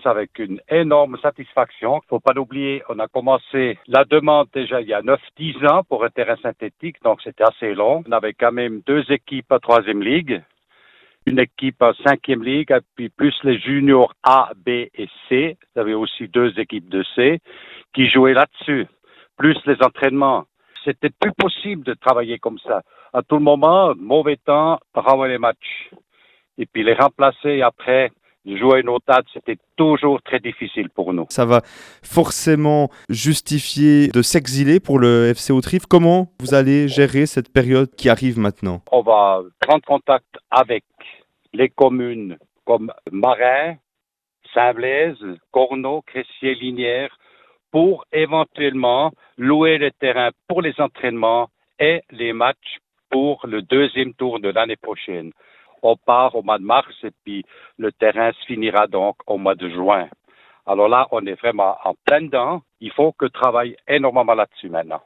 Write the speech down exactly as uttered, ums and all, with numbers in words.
avec une énorme satisfaction. Faut pas l'oublier, on a commencé la demande déjà il y a neuf dix ans pour un terrain synthétique, donc c'était assez long. On avait quand même deux équipes à troisième ligue, une équipe en cinquième ligue, et puis plus les juniors A, B et C. Il y avait aussi deux équipes de C qui jouaient là-dessus, plus les entraînements. C'était plus possible de travailler comme ça. À tout moment, mauvais temps, renvoyer les matchs. Et puis les remplacer après, jouer une autre date, c'était toujours très difficile pour nous. Ça va forcément justifier de s'exiler pour le F C Hauterive. Comment vous allez gérer cette période qui arrive maintenant? On va prendre contact avec les communes comme Marin, Saint-Blaise, Corneau, Cressier, Linière, pour éventuellement louer le terrain pour les entraînements et les matchs pour le deuxième tour de l'année prochaine. On part au mois de mars et puis le terrain se finira donc au mois de juin. Alors là, on est vraiment en plein dedans. Il faut que travaille énormément là-dessus maintenant.